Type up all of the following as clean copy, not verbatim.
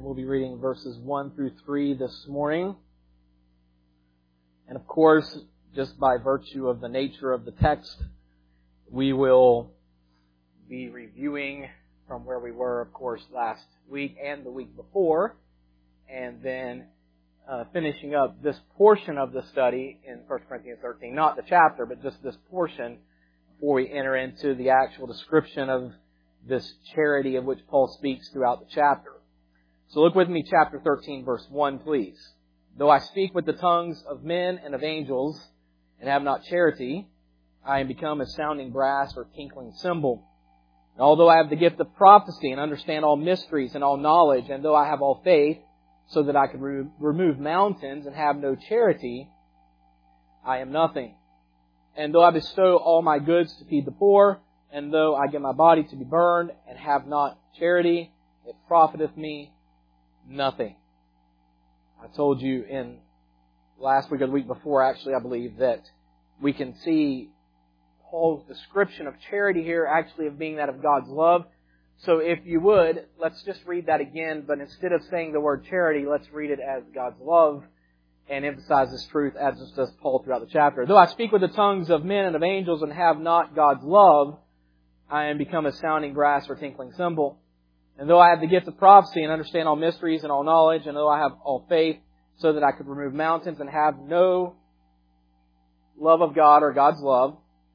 and we'll be reading verses 1 through 3 this morning. And of course, just by virtue of the nature of the text, we will be reviewing from where we were, of course, last week and the week before, and then finishing up this portion of the study in 1 Corinthians 13. Not the chapter, but just this portion before we enter into the actual description of this charity of which Paul speaks throughout the chapter. So look with me, chapter 13, verse 1, please. Though I speak with the tongues of men and of angels and have not charity, I am become as sounding brass or tinkling cymbal. And although I have the gift of prophecy and understand all mysteries and all knowledge, and though I have all faith, so that I could remove mountains and have no charity, I am nothing. And though I bestow all my goods to feed the poor, and though I give my body to be burned and have not charity, it profiteth me nothing. I told you in last week or the week before, actually, I believe, that we can see Paul's description of charity here actually of being that of God's love. So if you would, let's just read that again, but instead of saying the word charity, let's read it as God's love and emphasize this truth as does Paul throughout the chapter. Though I speak with the tongues of men and of angels and have not God's love, I am become a sounding brass or tinkling cymbal. And though I have the gift of prophecy and understand all mysteries and all knowledge, and though I have all faith so that I could remove mountains and have no love of God or God's love,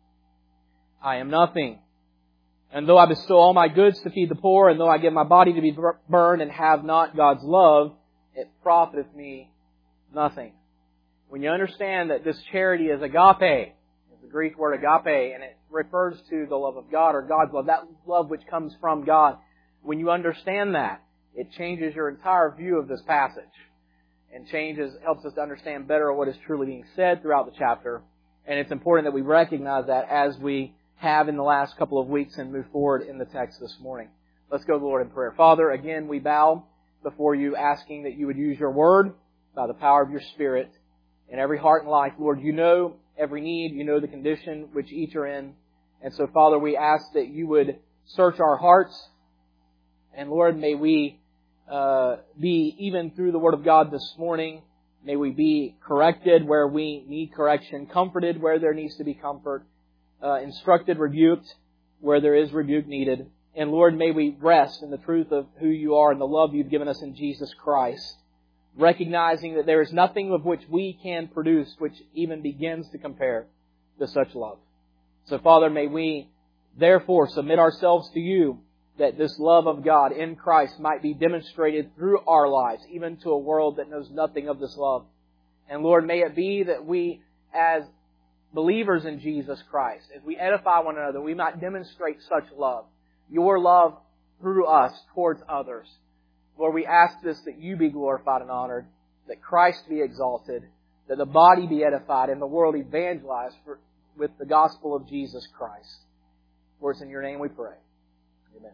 I am nothing. And though I bestow all my goods to feed the poor, and though I give my body to be burned and have not God's love, it profiteth me nothing. When you understand that this charity is agape, it's the Greek word agape, and it refers to the love of God or God's love, that love which comes from God. When you understand that, it changes your entire view of this passage and helps us to understand better what is truly being said throughout the chapter. And it's important that we recognize that as we have in the last couple of weeks and move forward in the text this morning. Let's go to the Lord in prayer. Father, again, we bow before you asking that you would use your word by the power of your Spirit in every heart and life. Lord, you know every need. You know the condition which each are in. And so, Father, we ask that you would search our hearts. And Lord, may we be, even through the Word of God this morning, may we be corrected where we need correction, comforted where there needs to be comfort, instructed, rebuked where there is rebuke needed. And Lord, may we rest in the truth of who you are and the love you've given us in Jesus Christ, recognizing that there is nothing of which we can produce which even begins to compare to such love. So Father, may we therefore submit ourselves to you, that this love of God in Christ might be demonstrated through our lives, even to a world that knows nothing of this love. And Lord, may it be that we, as believers in Jesus Christ, as we edify one another, we might demonstrate such love, your love through us towards others. Lord, we ask this, that you be glorified and honored, that Christ be exalted, that the body be edified, and the world evangelized with the gospel of Jesus Christ. For it's in your name we pray. Amen.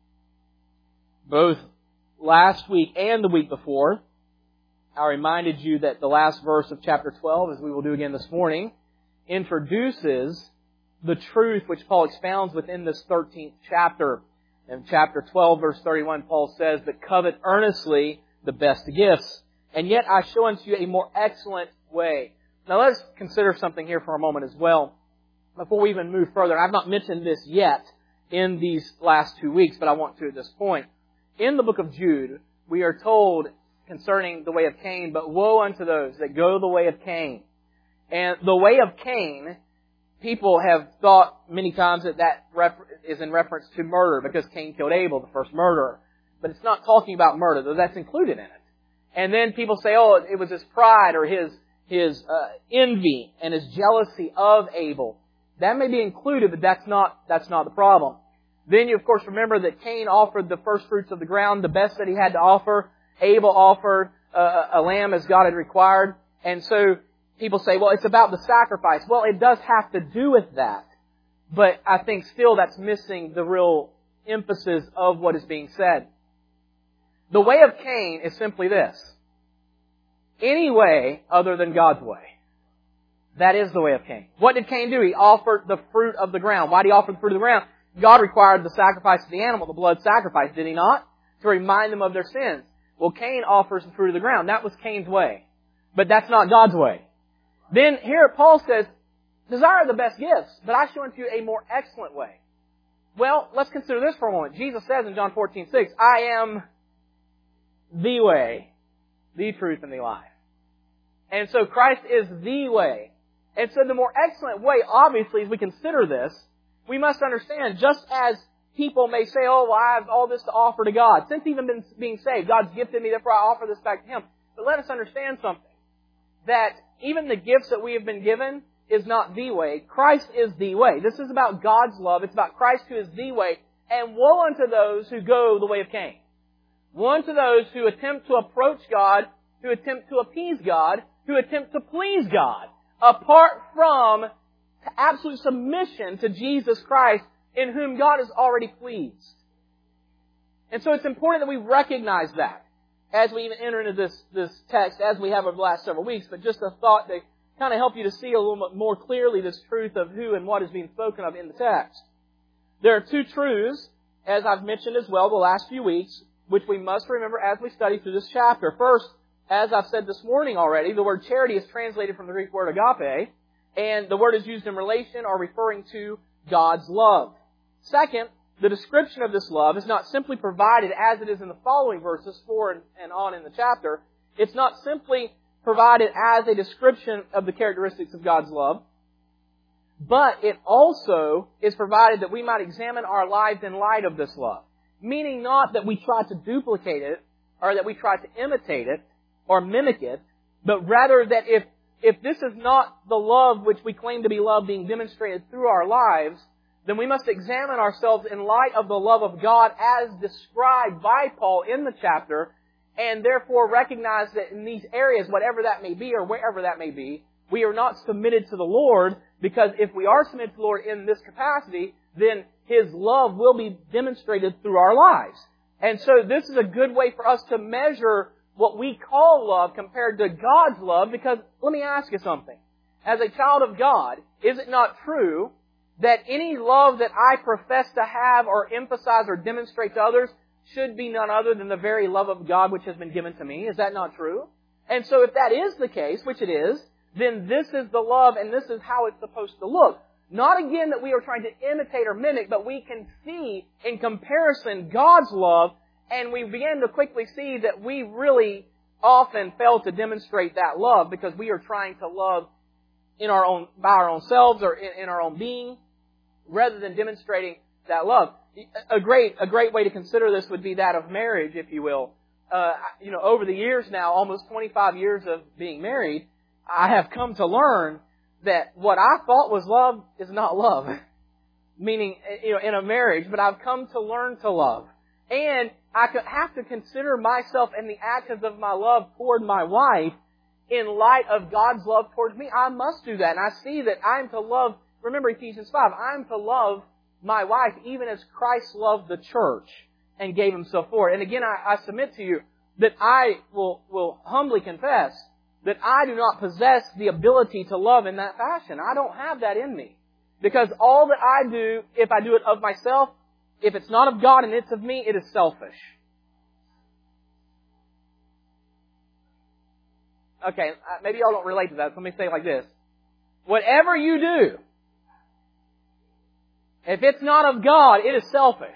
Both last week and the week before, I reminded you that the last verse of chapter 12, as we will do again this morning, introduces the truth which Paul expounds within this 13th chapter. In chapter 12, verse 31, Paul says, "But covet earnestly the best gifts, and yet I show unto you a more excellent way." Now let's consider something here for a moment as well, before we even move further. I've not mentioned this yet in these last 2 weeks, but I want to at this point. In the book of Jude, we are told concerning the way of Cain, "But woe unto those that go the way of Cain." And the way of Cain, people have thought many times that is in reference to murder, because Cain killed Abel, the first murderer. But it's not talking about murder, though that's included in it. And then people say, oh, it was his pride or his envy and his jealousy of Abel. That may be included, but that's not the problem. Then you, of course, remember that Cain offered the first fruits of the ground, the best that he had to offer. Abel offered a lamb as God had required. And so people say, well, it's about the sacrifice. Well, it does have to do with that. But I think still that's missing the real emphasis of what is being said. The way of Cain is simply this: any way other than God's way. That is the way of Cain. What did Cain do? He offered the fruit of the ground. Why did he offer the fruit of the ground? God required the sacrifice of the animal, the blood sacrifice, did He not? To remind them of their sins. Well, Cain offers the fruit of the ground. That was Cain's way. But that's not God's way. Then here Paul says, desire the best gifts, but I show unto you a more excellent way. Well, let's consider this for a moment. Jesus says in John 14:6, I am the way, the truth, and the life. And so Christ is the way. And so the more excellent way, obviously, as we consider this, we must understand, just as people may say, oh, well, I have all this to offer to God. Since even being saved, God's gifted me, therefore I offer this back to Him. But let us understand something. That even the gifts that we have been given is not the way. Christ is the way. This is about God's love. It's about Christ who is the way. And woe unto those who go the way of Cain. Woe unto those who attempt to approach God, who attempt to appease God, who attempt to please God, apart from absolute submission to Jesus Christ, in whom God is already pleased. And so it's important that we recognize that as we even enter into this text, as we have over the last several weeks. But just a thought to kind of help you to see a little bit more clearly this truth of who and what is being spoken of in the text. There are two truths, as I've mentioned as well the last few weeks, which we must remember as we study through this chapter. First, as I've said this morning already, the word charity is translated from the Greek word agape, and the word is used in relation or referring to God's love. Second, the description of this love is not simply provided as it is in the following verses 4 and on in the chapter. It's not simply provided as a description of the characteristics of God's love, but it also is provided that we might examine our lives in light of this love. Meaning not that we try to duplicate it, or that we try to imitate it, or mimic it, but rather that if this is not the love which we claim to be love being demonstrated through our lives, then we must examine ourselves in light of the love of God as described by Paul in the chapter, and therefore recognize that in these areas, whatever that may be or wherever that may be, we are not submitted to the Lord, because if we are submitted to the Lord in this capacity, then His love will be demonstrated through our lives. And so this is a good way for us to measure what we call love compared to God's love, because let me ask you something. As a child of God, is it not true that any love that I profess to have or emphasize or demonstrate to others should be none other than the very love of God which has been given to me? Is that not true? And so if that is the case, which it is, then this is the love and this is how it's supposed to look. Not again that we are trying to imitate or mimic, but we can see in comparison God's love, and we begin to quickly see that we really often fail to demonstrate that love because we are trying to love by our own selves or in our own being, rather than demonstrating that love. A great way to consider this would be that of marriage, if you will. Over the years now, almost 25 years of being married, I have come to learn that what I thought was love is not love. Meaning, in a marriage, but I've come to learn to love. And I have to consider myself and the actions of my love toward my wife in light of God's love towards me. I must do that. And I see that I'm to love, remember Ephesians 5, I'm to love my wife even as Christ loved the church and gave Himself for it. And again, I submit to you that I will humbly confess that I do not possess the ability to love in that fashion. I don't have that in me. Because all that I do, if I do it of myself, if it's not of God and it's of me, it is selfish. Okay, maybe y'all don't relate to that, so let me say it like this. Whatever you do, if it's not of God, it is selfish.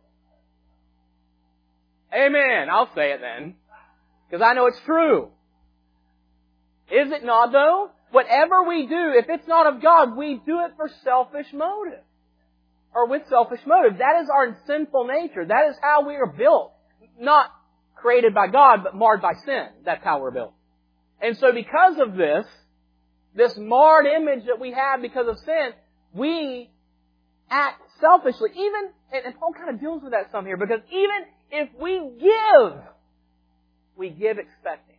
Amen. I'll say it then. Because I know it's true. Is it not though? Whatever we do, if it's not of God, we do it for selfish motive. Or with selfish motive. That is our sinful nature. That is how we are built. Not created by God, but marred by sin. That's how we're built. And so because of this marred image that we have because of sin, we act selfishly. And Paul kind of deals with that some here, because even if we give expecting.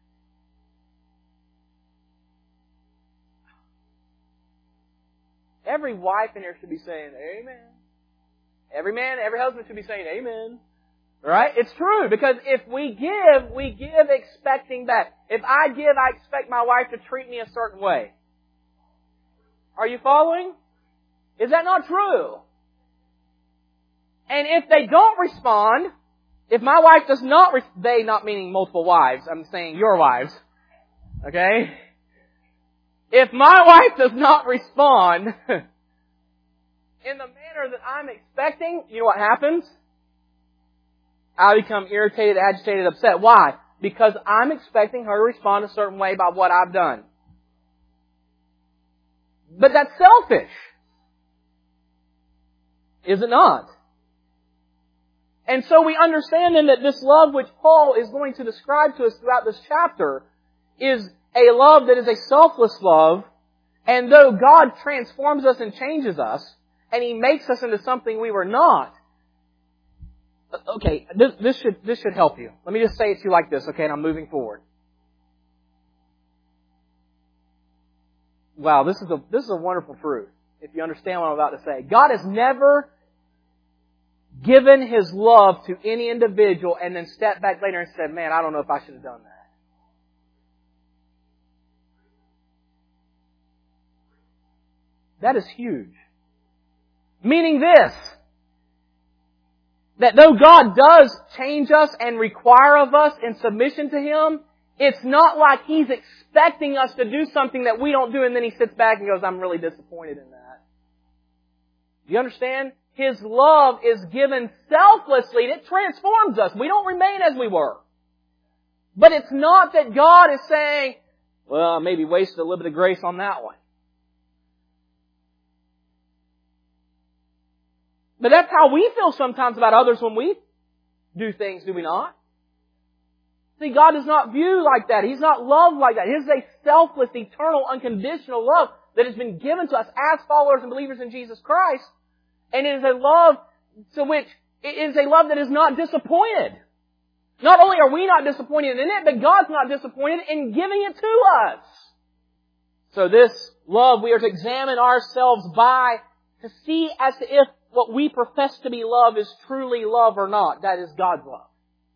Every wife in here should be saying, amen. Every man, every husband should be saying, amen. Right? It's true, because if we give expecting back. If I give, I expect my wife to treat me a certain way. Are you following? Is that not true? And if they don't respond, If my wife does not, they not meaning multiple wives, I'm saying your wives, okay? If my wife does not respond in the manner that I'm expecting, you know what happens? I become irritated, agitated, upset. Why? Because I'm expecting her to respond a certain way by what I've done. But that's selfish. Is it not? And so we understand then that this love which Paul is going to describe to us throughout this chapter is a love that is a selfless love. And though God transforms us and changes us, and He makes us into something we were not, okay, this should help you. Let me just say it to you like this, okay, and I'm moving forward. Wow, this is a wonderful truth, if you understand what I'm about to say. God has never given His love to any individual and then stepped back later and said, man, I don't know if I should have done that. That is huge. Meaning this, that though God does change us and require of us in submission to Him, it's not like He's expecting us to do something that we don't do and then He sits back and goes, I'm really disappointed in that. Do you understand? His love is given selflessly. It transforms us. We don't remain as we were. But it's not that God is saying, well, I maybe wasted a little bit of grace on that one. But that's how we feel sometimes about others when we do things, do we not? See, God does not view like that. He's not loved like that. His is a selfless, eternal, unconditional love that has been given to us as followers and believers in Jesus Christ. And it is a love to which, it is a love that is not disappointed. Not only are we not disappointed in it, but God's not disappointed in giving it to us. So this love we are to examine ourselves by to see as to if what we profess to be love is truly love or not. That is God's love.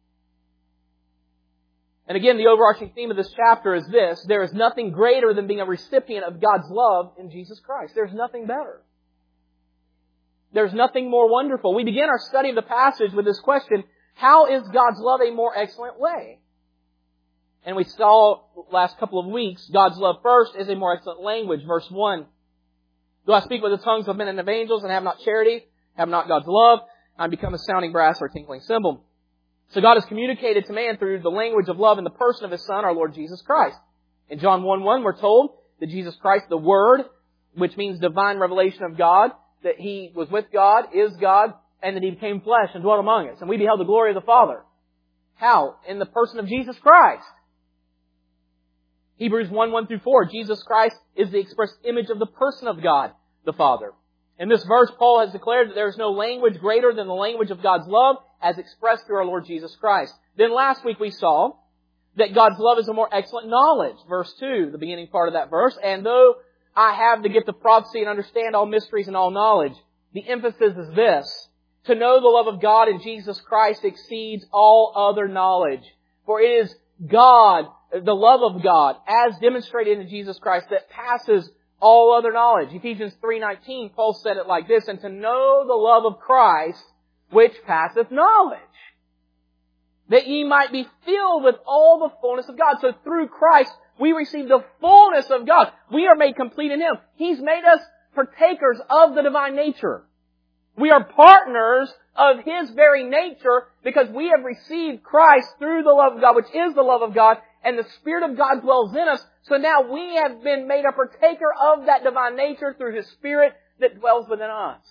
And again, the overarching theme of this chapter is this: there is nothing greater than being a recipient of God's love in Jesus Christ. There's nothing better. There's nothing more wonderful. We begin our study of the passage with this question: how is God's love a more excellent way? And we saw last couple of weeks, God's love first is a more excellent language. Verse 1. Though I speak with the tongues of men and of angels and have not charity, have not God's love, I become a sounding brass or a tinkling cymbal. So God has communicated to man through the language of love in the person of His Son, our Lord Jesus Christ. In John 1:1, we're told that Jesus Christ, the Word, which means divine revelation of God, that He was with God, is God, and that He became flesh and dwelt among us. And we beheld the glory of the Father. How? In the person of Jesus Christ. Hebrews 1:1-4, Jesus Christ is the express image of the person of God, the Father. In this verse, Paul has declared that there is no language greater than the language of God's love as expressed through our Lord Jesus Christ. Then last week we saw that God's love is a more excellent knowledge. Verse 2, the beginning part of that verse. And though I have the gift of prophecy and understand all mysteries and all knowledge, the emphasis is this: to know the love of God in Jesus Christ exceeds all other knowledge. For it is God, the love of God, as demonstrated in Jesus Christ, that passes all other knowledge. Ephesians 3:19, Paul said it like this: and to know the love of Christ, which passeth knowledge, that ye might be filled with all the fullness of God. So through Christ, we receive the fullness of God. We are made complete in Him. He's made us partakers of the divine nature. We are partners of His very nature because we have received Christ through the love of God, which is the love of God, and the Spirit of God dwells in us. So now we have been made a partaker of that divine nature through His Spirit that dwells within us.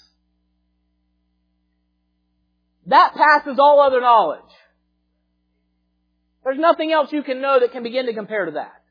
That passes all other knowledge. There's nothing else you can know that can begin to compare to that.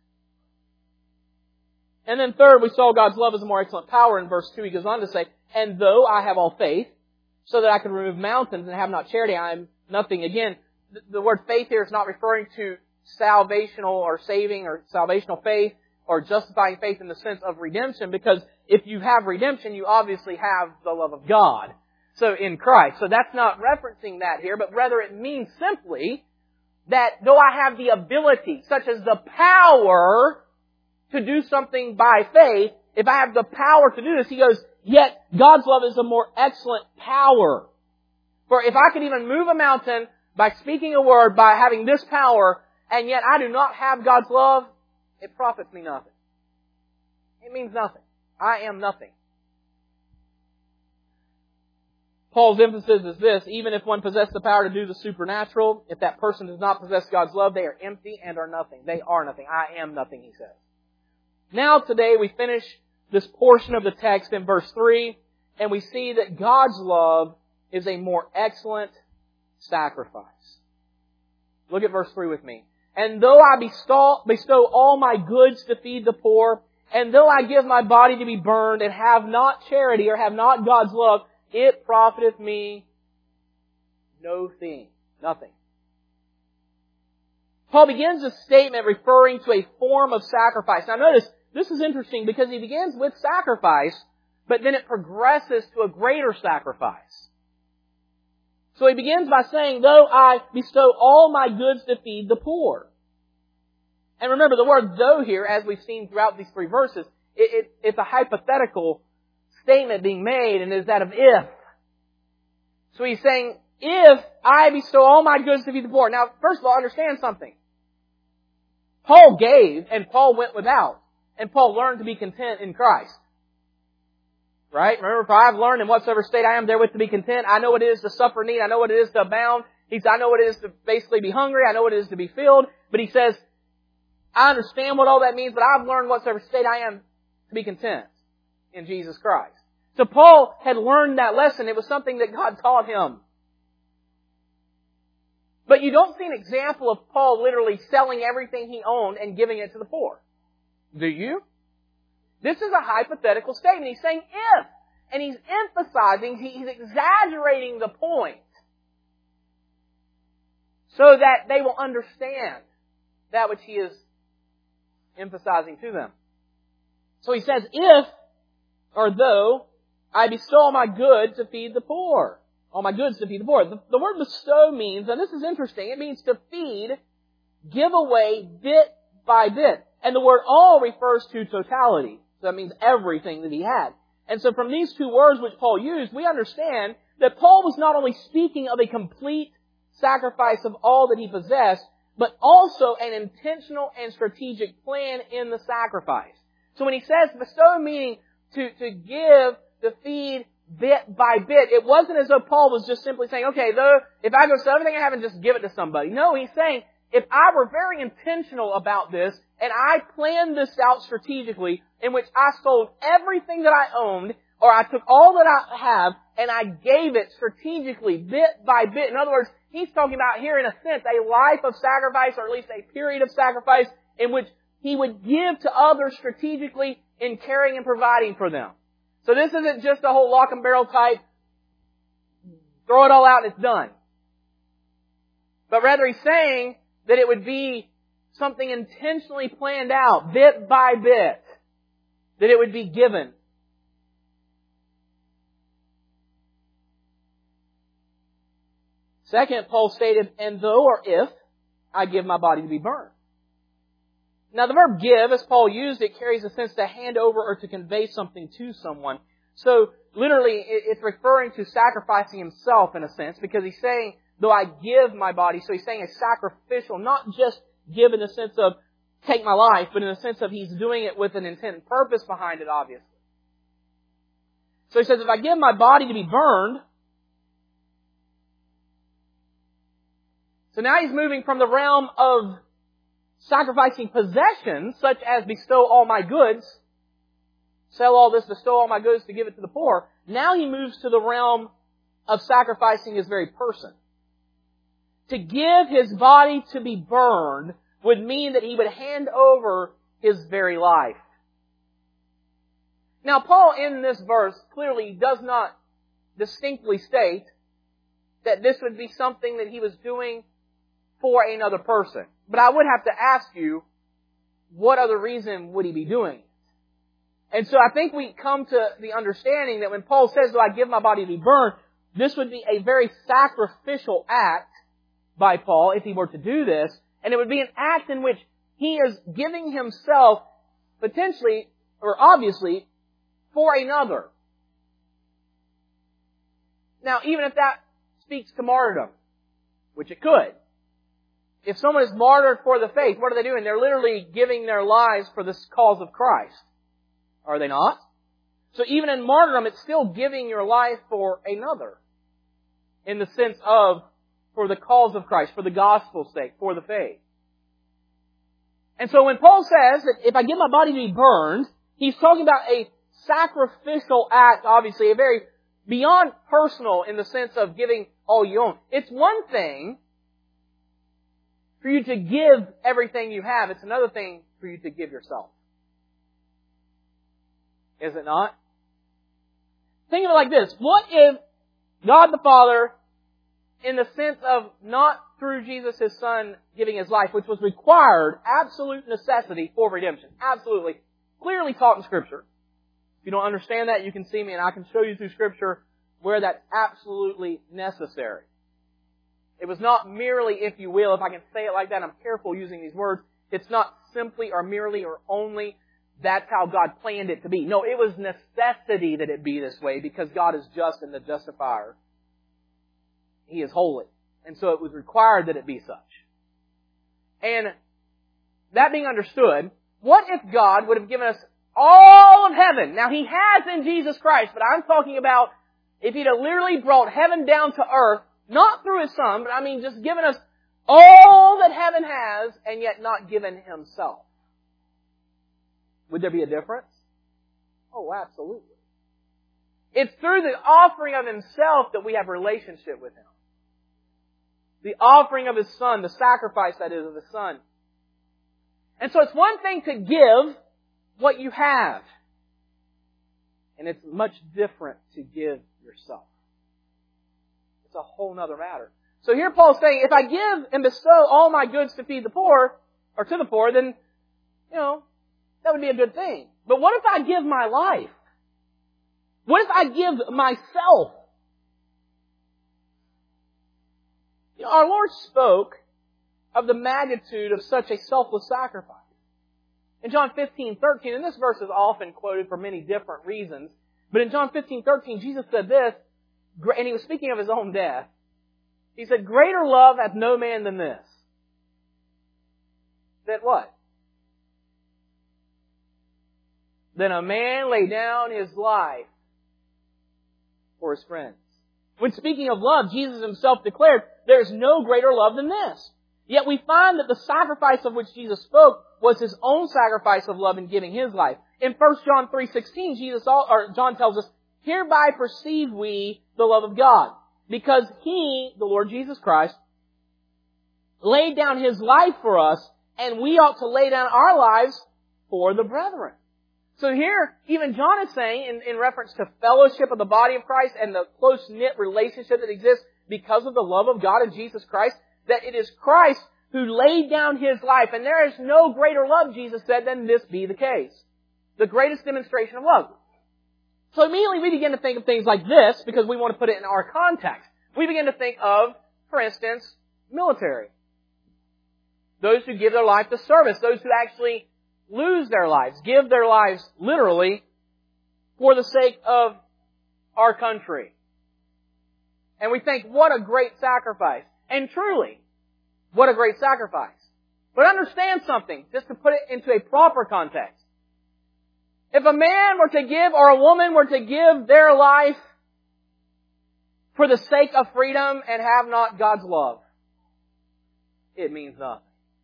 And then third, we saw God's love as a more excellent power. In verse 2, he goes on to say, and though I have all faith, so that I can remove mountains and have not charity, I am nothing. Again, the word faith here is not referring to salvational or saving or salvational faith or justifying faith in the sense of redemption, because if you have redemption, you obviously have the love of God. So in Christ. So that's not referencing that here, but rather it means simply that though I have the ability, such as the power to do something by faith, if I have the power to do this, he goes, yet God's love is a more excellent power. For if I could even move a mountain by speaking a word, by having this power, and yet I do not have God's love, it profits me nothing. It means nothing. I am nothing. Paul's emphasis is this: even if one possesses the power to do the supernatural, if that person does not possess God's love, they are empty and are nothing. They are nothing. I am nothing, he says. Now today we finish this portion of the text in verse 3, and we see that God's love is a more excellent sacrifice. Look at verse 3 with me. And though I bestow all my goods to feed the poor, and though I give my body to be burned, and have not charity or have not God's love, it profiteth me no thing. Nothing. Paul begins this statement referring to a form of sacrifice. Now notice, this is interesting because he begins with sacrifice, but then it progresses to a greater sacrifice. So he begins by saying, though I bestow all my goods to feed the poor. And remember, the word though here, as we've seen throughout these 3 verses, it's a hypothetical statement being made, and is that of if. So he's saying, if I bestow all my goods to feed the poor. Now, first of all, understand something. Paul gave, and Paul went without. And Paul learned to be content in Christ. Right? Remember, for I have learned in whatsoever state I am therewith to be content. I know what it is to suffer need. I know what it is to abound. He said, I know what it is to basically be hungry. I know what it is to be filled. But he says, I understand what all that means, but I've learned whatsoever state I am to be content in Jesus Christ. So Paul had learned that lesson. It was something that God taught him. But you don't see an example of Paul literally selling everything he owned and giving it to the poor. Do you? This is a hypothetical statement. He's saying if. And he's emphasizing, he's exaggerating the point so that they will understand that which he is emphasizing to them. So he says, if, or though, I bestow all my goods to feed the poor. All my goods to feed the poor. The word bestow means, and this is interesting, it means to feed, give away bit by bit. And the word all refers to totality. So that means everything that he had. And so from these 2 words which Paul used, we understand that Paul was not only speaking of a complete sacrifice of all that he possessed, but also an intentional and strategic plan in the sacrifice. So when he says bestow, meaning to give, to feed bit by bit, it wasn't as though Paul was just simply saying, okay, though, if I go sell everything I have and just give it to somebody. No, he's saying, if I were very intentional about this, and I planned this out strategically, in which I sold everything that I owned, or I took all that I have, and I gave it strategically, bit by bit. In other words, he's talking about here, in a sense, a life of sacrifice, or at least a period of sacrifice, in which he would give to others strategically in caring and providing for them. So this isn't just a whole lock and barrel type, throw it all out and it's done. But rather he's saying that it would be something intentionally planned out, bit by bit, that it would be given. Second, Paul stated, and though or if I give my body to be burned. Now the verb give, as Paul used it, carries a sense to hand over or to convey something to someone. So literally it's referring to sacrificing himself in a sense, because he's saying, though I give my body, so he's saying a sacrificial, not just give in the sense of take my life, but in the sense of he's doing it with an intent and purpose behind it, obviously. So he says, if I give my body to be burned, so now he's moving from the realm of sacrificing possessions, such as bestow all my goods, sell all this, bestow all my goods to give it to the poor. Now he moves to the realm of sacrificing his very person. To give his body to be burned would mean that he would hand over his very life. Now, Paul in this verse clearly does not distinctly state that this would be something that he was doing for another person. But I would have to ask you, what other reason would he be doing it? And so I think we come to the understanding that when Paul says, "Do I give my body to be burned?" this would be a very sacrificial act by Paul if he were to do this. And it would be an act in which he is giving himself potentially, or obviously, for another. Now, even if that speaks to martyrdom, which it could. If someone is martyred for the faith, what are they doing? They're literally giving their lives for the cause of Christ. Are they not? So even in martyrdom, it's still giving your life for another. In the sense of, for the cause of Christ, for the gospel's sake, for the faith. And so when Paul says that if I give my body to be burned, he's talking about a sacrificial act, obviously, a very beyond personal in the sense of giving all you own. It's one thing for you to give everything you have. It's another thing for you to give yourself. Is it not? Think of it like this. What if God the Father, in the sense of not through Jesus His Son giving His life, which was required, absolute necessity for redemption. Absolutely. Clearly taught in Scripture. If you don't understand that, you can see me and I can show you through Scripture where that's absolutely necessary. It was not merely, if you will, if I can say it like that, I'm careful using these words, it's not simply or merely or only that's how God planned it to be. No, it was necessity that it be this way because God is just and the justifier. He is holy. And so it was required that it be such. And that being understood, what if God would have given us all of heaven? Now He has in Jesus Christ, but I'm talking about if He'd have literally brought heaven down to earth, not through His Son, but I mean just given us all that heaven has and yet not given Himself. Would there be a difference? Oh, absolutely. It's through the offering of Himself that we have a relationship with Him. The offering of His Son, the sacrifice that is of His Son. And so it's one thing to give what you have. And it's much different to give yourself. It's a whole other matter. So here Paul's saying, if I give and bestow all my goods to feed the poor, or to the poor, then, that would be a good thing. But what if I give my life? What if I give myself? Our Lord spoke of the magnitude of such a selfless sacrifice. In John 15:13, and this verse is often quoted for many different reasons, but in John 15:13, Jesus said this, and He was speaking of His own death. He said, greater love hath no man than this. That what? Than a man lay down his life for his friends. When speaking of love, Jesus Himself declared, there is no greater love than this. Yet we find that the sacrifice of which Jesus spoke was His own sacrifice of love in giving His life. In 1 John 3:16, John tells us, hereby perceive we the love of God, because He, the Lord Jesus Christ, laid down His life for us, and we ought to lay down our lives for the brethren. So here, even John is saying, in reference to fellowship of the body of Christ and the close-knit relationship that exists because of the love of God in Jesus Christ, that it is Christ who laid down His life. And there is no greater love, Jesus said, than this be the case. The greatest demonstration of love. So immediately we begin to think of things like this because we want to put it in our context. We begin to think of, for instance, military. Those who give their life to service. Those who actually lose their lives, give their lives literally for the sake of our country. And we think, what a great sacrifice. And truly, what a great sacrifice. But understand something, just to put it into a proper context. If a man were to give, or a woman were to give their life for the sake of freedom and have not God's love, it means nothing.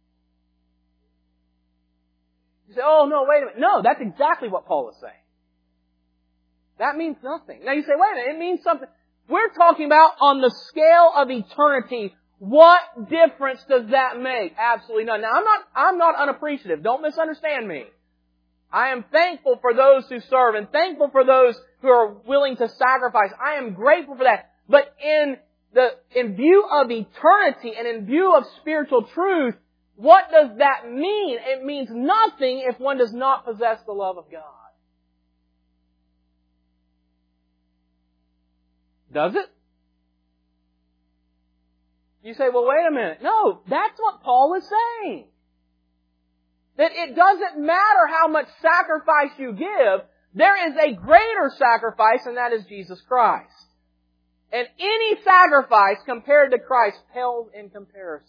You say, oh no, wait a minute. No, that's exactly what Paul is saying. That means nothing. Now you say, wait a minute, it means something. We're talking about on the scale of eternity. What difference does that make? Absolutely none. Now I'm not unappreciative. Don't misunderstand me. I am thankful for those who serve and thankful for those who are willing to sacrifice. I am grateful for that. But in view of eternity and in view of spiritual truth, what does that mean? It means nothing if one does not possess the love of God. Does it? You say, well, wait a minute. No, that's what Paul is saying. That it doesn't matter how much sacrifice you give, there is a greater sacrifice, and that is Jesus Christ. And any sacrifice compared to Christ pales in comparison.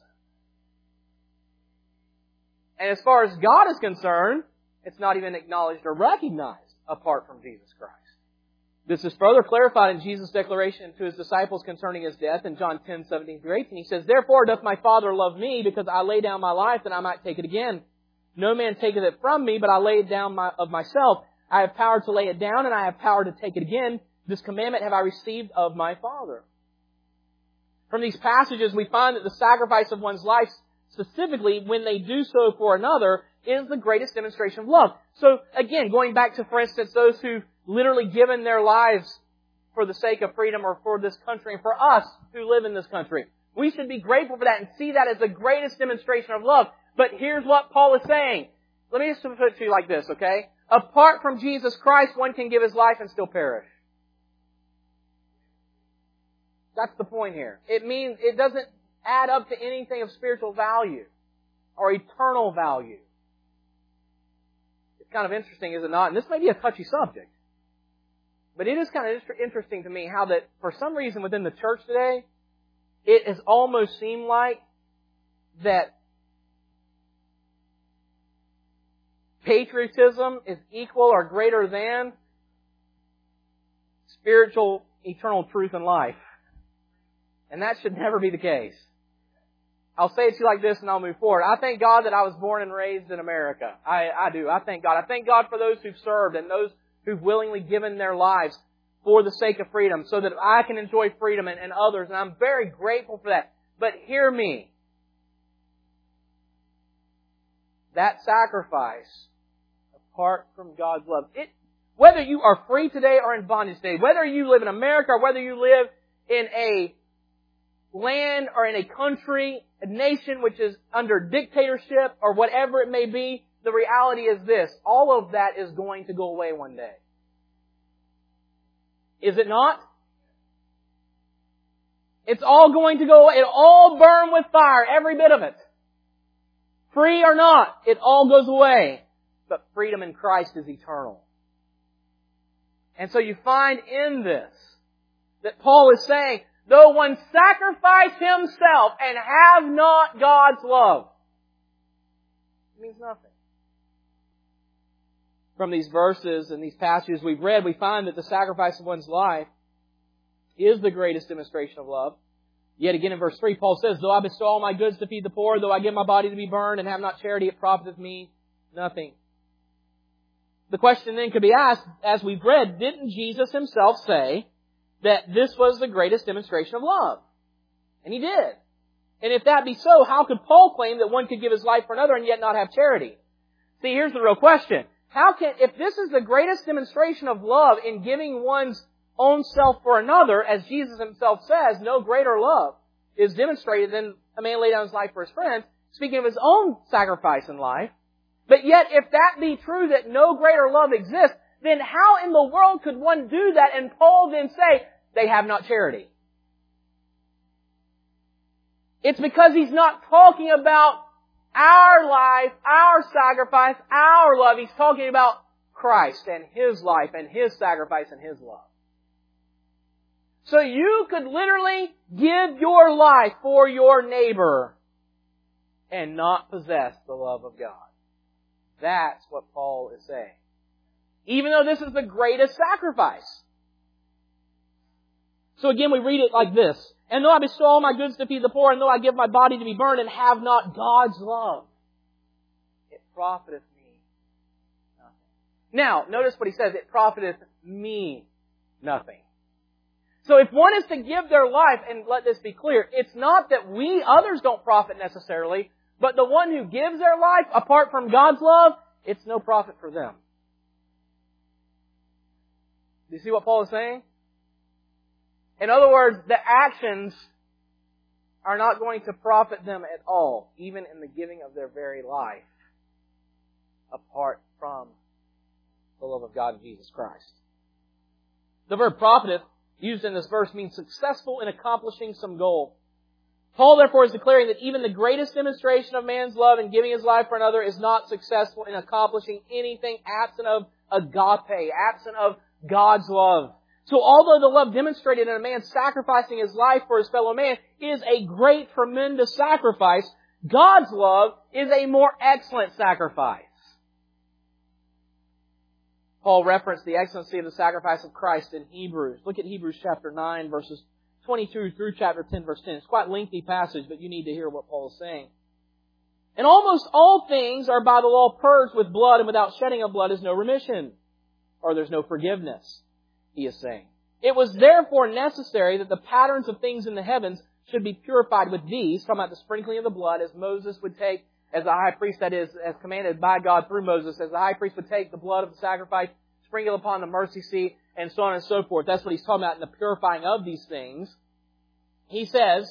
And as far as God is concerned, it's not even acknowledged or recognized apart from Jesus Christ. This is further clarified in Jesus' declaration to His disciples concerning His death in John 10:17-18. He says, "Therefore doth my Father love me, because I lay down my life that I might take it again. No man taketh it from me, but I lay it down of myself. I have power to lay it down, and I have power to take it again. This commandment have I received of my Father." From these passages, we find that the sacrifice of one's life, specifically when they do so for another, is the greatest demonstration of love. So again, going back to, for instance, those who've literally given their lives for the sake of freedom or for this country and for us who live in this country. We should be grateful for that and see that as the greatest demonstration of love. But here's what Paul is saying. Let me just put it to you like this, okay? Apart from Jesus Christ, one can give his life and still perish. That's the point here. It means it doesn't add up to anything of spiritual value or eternal value. It's kind of interesting, is it not? And this may be a touchy subject. But it is kind of interesting to me how that for some reason within the church today, it has almost seemed like that patriotism is equal or greater than spiritual, eternal truth and life. And that should never be the case. I'll say it to you like this and I'll move forward. I thank God that I was born and raised in America. I do. I thank God. I thank God for those who've served and those who've willingly given their lives for the sake of freedom so that I can enjoy freedom and others. And I'm very grateful for that. But hear me. That sacrifice, apart from God's love, whether you are free today or in bondage today, whether you live in America or whether you live in a land or in a country, a nation which is under dictatorship or whatever it may be, the reality is this. All of that is going to go away one day. Is it not? It's all going to go away. It'll all burn with fire, every bit of it. Free or not, it all goes away. But freedom in Christ is eternal. And so you find in this that Paul is saying, though one sacrifice himself and have not God's love, it means nothing. From these verses and these passages we've read, we find that the sacrifice of one's life is the greatest demonstration of love. Yet again in verse 3, Paul says, "Though I bestow all my goods to feed the poor, though I give my body to be burned and have not charity, it profiteth me nothing." The question then could be asked, as we've read, didn't Jesus Himself say that this was the greatest demonstration of love? And He did. And if that be so, how could Paul claim that one could give his life for another and yet not have charity? See, here's the real question. If this is the greatest demonstration of love in giving one's own self for another, as Jesus Himself says, no greater love is demonstrated than a man lay down his life for his friends, speaking of his own sacrifice in life. But yet, if that be true, that no greater love exists, then how in the world could one do that and Paul then say, they have not charity? It's because he's not talking about our life, our sacrifice, our love. He's talking about Christ and His life and His sacrifice and His love. So you could literally give your life for your neighbor and not possess the love of God. That's what Paul is saying. Even though this is the greatest sacrifice. So again, we read it like this. "And though I bestow all my goods to feed the poor, and though I give my body to be burned, and have not God's love, it profiteth me nothing." Now, notice what he says, it profiteth me nothing. So if one is to give their life, and let this be clear, it's not that others don't profit necessarily, but the one who gives their life apart from God's love, it's no profit for them. Do you see what Paul is saying? In other words, the actions are not going to profit them at all, even in the giving of their very life, apart from the love of God in Jesus Christ. The verb profiteth, used in this verse, means successful in accomplishing some goal. Paul, therefore, is declaring that even the greatest demonstration of man's love in giving his life for another is not successful in accomplishing anything absent of agape, absent of God's love. So although the love demonstrated in a man sacrificing his life for his fellow man is a great, tremendous sacrifice, God's love is a more excellent sacrifice. Paul referenced the excellency of the sacrifice of Christ in Hebrews. Look at Hebrews chapter 9, verses 22 through chapter 10, verse 10. It's quite a lengthy passage, but you need to hear what Paul is saying. And almost all things are by the law purged with blood, and without shedding of blood is no remission, or there's no forgiveness, he is saying. It was therefore necessary that the patterns of things in the heavens should be purified with these, talking about the sprinkling of the blood, as Moses would take, as the high priest, that is, as commanded by God through Moses, as the high priest would take the blood of the sacrifice, sprinkle upon the mercy seat, and so on and so forth. That's what he's talking about in the purifying of these things. He says,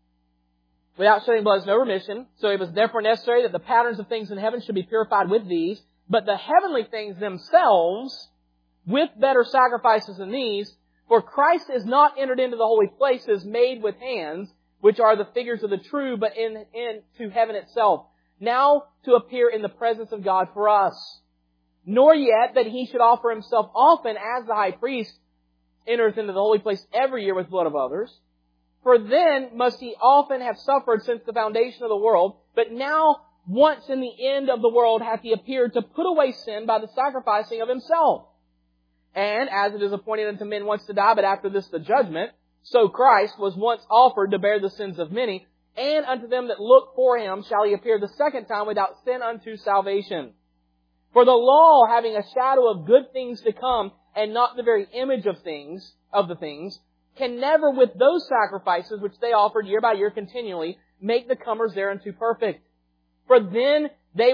without shedding blood is no remission, so it was therefore necessary that the patterns of things in heaven should be purified with these, but the heavenly things themselves with better sacrifices than these, for Christ is not entered into the holy places made with hands, which are the figures of the true, but into heaven itself, now to appear in the presence of God for us. Nor yet that he should offer himself often as the high priest entereth into the holy place every year with blood of others. For then must he often have suffered since the foundation of the world, but now once in the end of the world hath he appeared to put away sin by the sacrificing of himself. And as it is appointed unto men once to die, but after this the judgment, so Christ was once offered to bear the sins of many, and unto them that look for him shall he appear the second time without sin unto salvation. For the law, having a shadow of good things to come, and not the very image of the things, can never with those sacrifices which they offered year by year continually, make the comers thereunto perfect. For then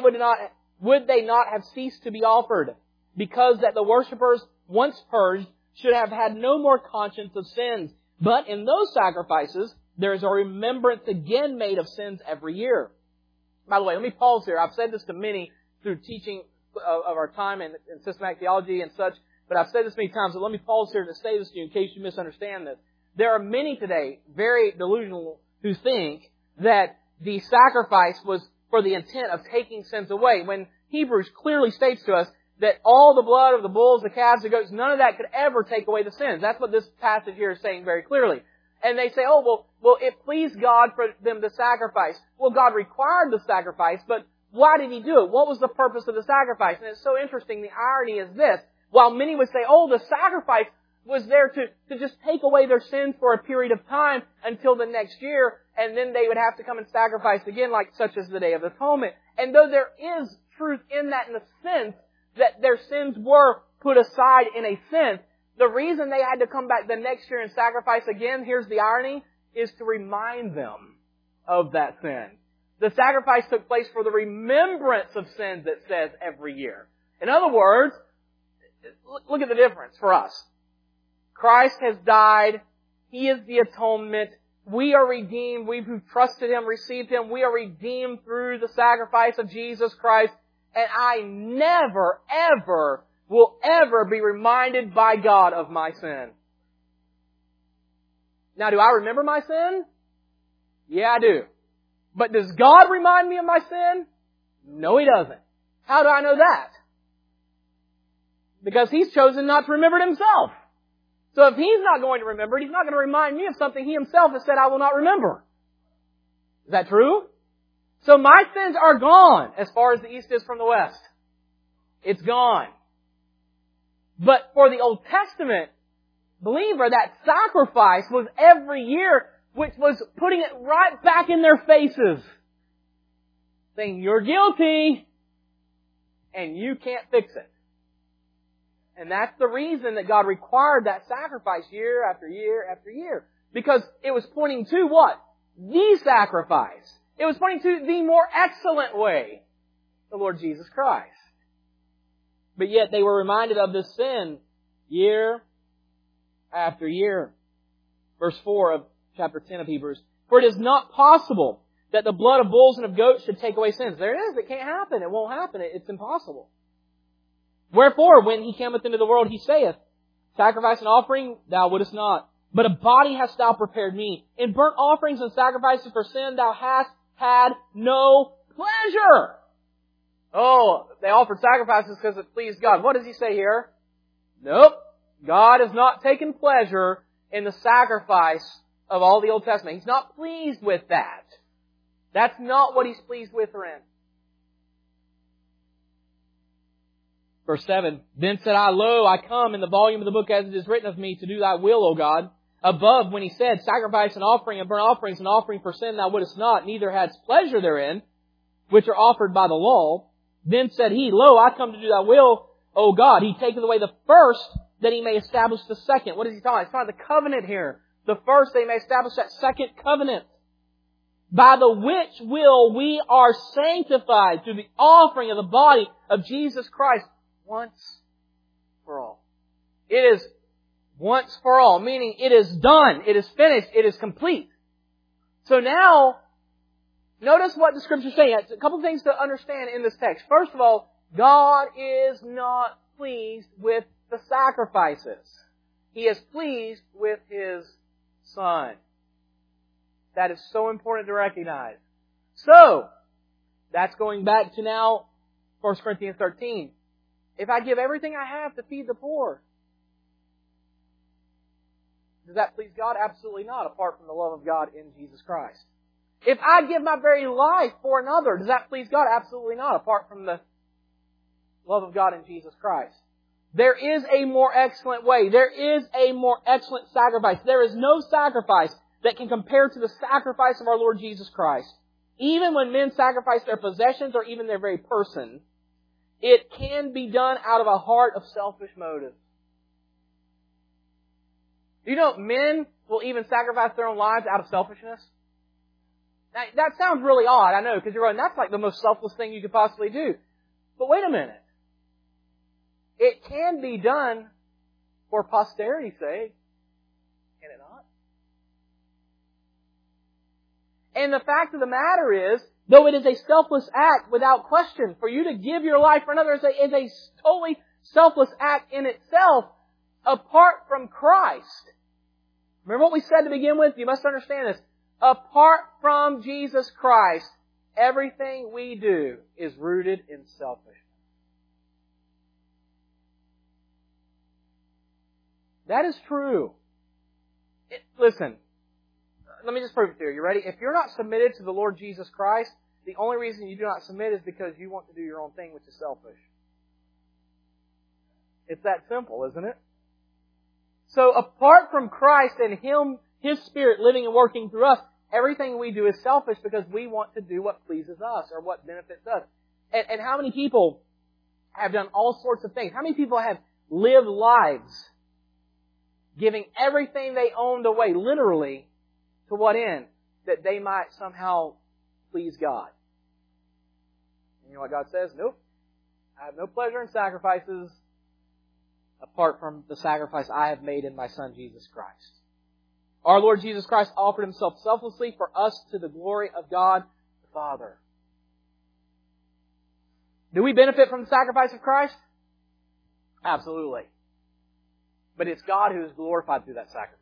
would they not have ceased to be offered, because that the worshippers, once purged, should have had no more conscience of sins. But in those sacrifices, there is a remembrance again made of sins every year. By the way, let me pause here. I've said this to many through teaching of our time in systematic theology and such, but I've said this many times, so let me pause here to say this to you in case you misunderstand this. There are many today, very delusional, who think that the sacrifice was for the intent of taking sins away, when Hebrews clearly states to us that all the blood of the bulls, the calves, the goats, none of that could ever take away the sins. That's what this passage here is saying very clearly. And they say, oh, well, it pleased God for them to sacrifice. Well, God required the sacrifice, but why did He do it? What was the purpose of the sacrifice? And it's so interesting. The irony is this. While many would say, oh, the sacrifice was there to just take away their sins for a period of time until the next year, and then they would have to come and sacrifice again, like such as the Day of Atonement. And though there is truth in that in the sense that their sins were put aside in a sense, the reason they had to come back the next year and sacrifice again, here's the irony, is to remind them of that sin. The sacrifice took place for the remembrance of sins, it says, every year. In other words, look at the difference for us. Christ has died. He is the atonement. We are redeemed. We who trusted Him, received Him. We are redeemed through the sacrifice of Jesus Christ. And I never, ever will ever be reminded by God of my sin. Now, do I remember my sin? Yeah, I do. But does God remind me of my sin? No, He doesn't. How do I know that? Because He's chosen not to remember it Himself. So if He's not going to remember it, He's not going to remind me of something He Himself has said I will not remember. Is that true? So my sins are gone as far as the east is from the west. It's gone. But for the Old Testament believer, that sacrifice was every year, which was putting it right back in their faces. Saying, you're guilty, and you can't fix it. And that's the reason that God required that sacrifice year after year after year. Because it was pointing to what? The sacrifice. It was pointing to the more excellent way, the Lord Jesus Christ. But yet they were reminded of this sin year after year. Verse 4 of chapter 10 of Hebrews. For it is not possible that the blood of bulls and of goats should take away sins. There it is. It can't happen. It won't happen. It's impossible. Wherefore, when He cometh into the world, He saith, sacrifice and offering thou wouldest not, but a body hast thou prepared me. In burnt offerings and sacrifices for sin thou hast had no pleasure. Oh, they offered sacrifices because it pleased God. What does He say here? Nope. God has not taken pleasure in the sacrifice of all the Old Testament. He's not pleased with that. That's not what He's pleased with or in. Verse 7, Then said I, Lo, I come in the volume of the book as it is written of me to do Thy will, O God. Above, when He said, Sacrifice and offering and burnt offerings and offering for sin Thou wouldest not, neither hadst pleasure therein, which are offered by the law. Then said He, Lo, I come to do Thy will, O God. He taketh away the first, that He may establish the second. What is He talking about? He's talking about the covenant here. The first, they may establish that second covenant. By the which will we are sanctified through the offering of the body of Jesus Christ once for all. It is once for all, meaning it is done, it is finished, it is complete. So now, notice what the Scripture is saying. It's a couple of things to understand in this text. First of all, God is not pleased with the sacrifices. He is pleased with His Son. That is so important to recognize. So, that's going back to now 1 Corinthians 13. If I give everything I have to feed the poor, does that please God? Absolutely not, apart from the love of God in Jesus Christ. If I give my very life for another, does that please God? Absolutely not, apart from the love of God in Jesus Christ. There is a more excellent way. There is a more excellent sacrifice. There is no sacrifice that can compare to the sacrifice of our Lord Jesus Christ. Even when men sacrifice their possessions or even their very person, it can be done out of a heart of selfish motives. Do you know men will even sacrifice their own lives out of selfishness? Now, that sounds really odd, I know, because you're going, that's like the most selfless thing you could possibly do. But wait a minute. It can be done for posterity's sake. Can it not? And the fact of the matter is, though it is a selfless act without question, for you to give your life for another is a totally selfless act in itself, apart from Christ. Remember what we said to begin with? You must understand this. Apart from Jesus Christ, everything we do is rooted in selfishness. That is true. Listen, let me just prove it to you. You ready? If you're not submitted to the Lord Jesus Christ, the only reason you do not submit is because you want to do your own thing, which is selfish. It's that simple, isn't it? So apart from Christ and Him, His Spirit living and working through us, everything we do is selfish because we want to do what pleases us or what benefits us. And how many people have done all sorts of things? How many people have lived lives giving everything they owned away, literally, to what end? That they might somehow please God. And you know what God says? Nope. I have no pleasure in sacrifices apart from the sacrifice I have made in my Son, Jesus Christ. Our Lord Jesus Christ offered Himself selflessly for us to the glory of God the Father. Do we benefit from the sacrifice of Christ? Absolutely. But it's God who is glorified through that sacrifice.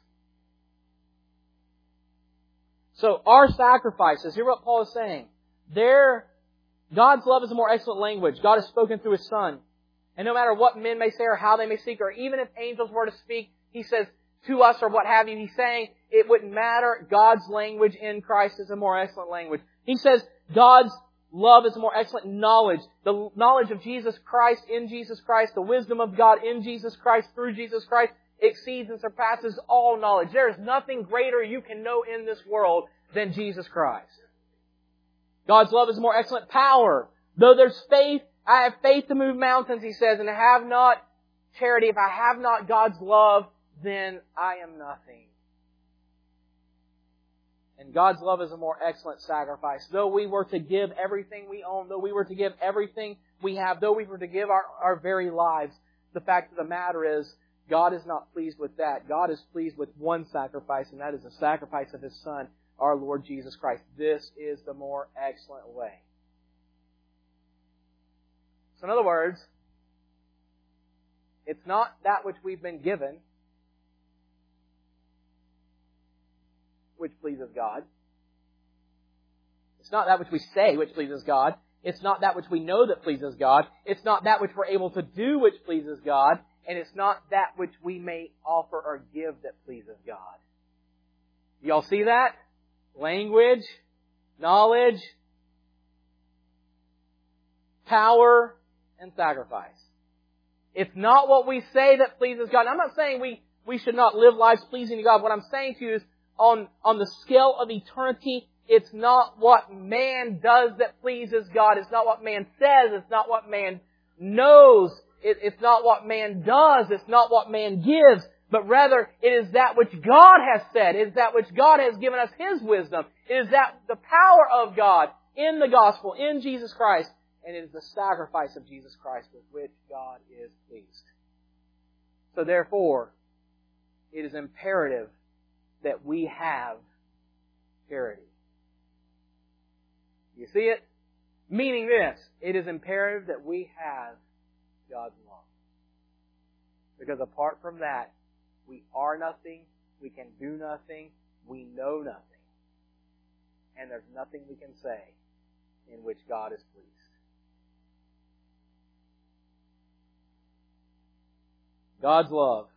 So our sacrifices, hear what Paul is saying. God's love is a more excellent language. God has spoken through His Son. And no matter what men may say or how they may speak, or even if angels were to speak, He says to us or what have you, He's saying it wouldn't matter. God's language in Christ is a more excellent language. He says God's love is a more excellent knowledge. The knowledge of Jesus Christ in Jesus Christ, the wisdom of God in Jesus Christ through Jesus Christ, exceeds and surpasses all knowledge. There is nothing greater you can know in this world than Jesus Christ. God's love is a more excellent power. Though there's faith, I have faith to move mountains, He says, and I have not charity. If I have not God's love, then I am nothing. And God's love is a more excellent sacrifice. Though we were to give everything we own, though we were to give everything we have, though we were to give our very lives, the fact of the matter is, God is not pleased with that. God is pleased with one sacrifice, and that is the sacrifice of His Son, our Lord Jesus Christ. This is the more excellent way. So in other words, it's not that which we've been given which pleases God. It's not that which we say which pleases God. It's not that which we know that pleases God. It's not that which we're able to do which pleases God. and it's not that which we may offer or give that pleases God. Y'all see that? Language, knowledge, power, and sacrifice. It's not what we say that pleases God. And I'm not saying we should not live lives pleasing to God. What I'm saying to you is on the scale of eternity, it's not what man does that pleases God. It's not what man says. It's not what man knows. It's not what man does. It's not what man gives. But rather, it is that which God has said. It is that which God has given us His wisdom. It is that the power of God in the gospel, in Jesus Christ. And it is the sacrifice of Jesus Christ with which God is pleased. So therefore, it is imperative that we have charity. You see it? Meaning this, it is imperative that we have God's love. Because apart from that, we are nothing, we can do nothing, we know nothing. And there's nothing we can say in which God is pleased. God's love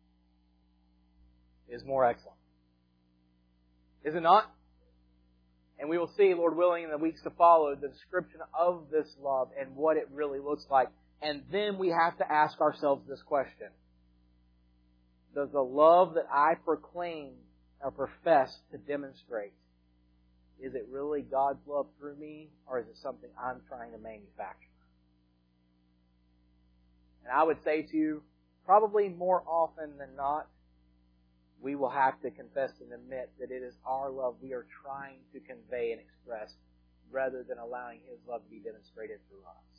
is more excellent. Is it not? And we will see, Lord willing, in the weeks to follow, the description of this love and what it really looks like. And then we have to ask ourselves this question. Does the love that I proclaim or profess to demonstrate, is it really God's love through me, or is it something I'm trying to manufacture? And I would say to you, probably more often than not, we will have to confess and admit that it is our love we are trying to convey and express rather than allowing His love to be demonstrated through us.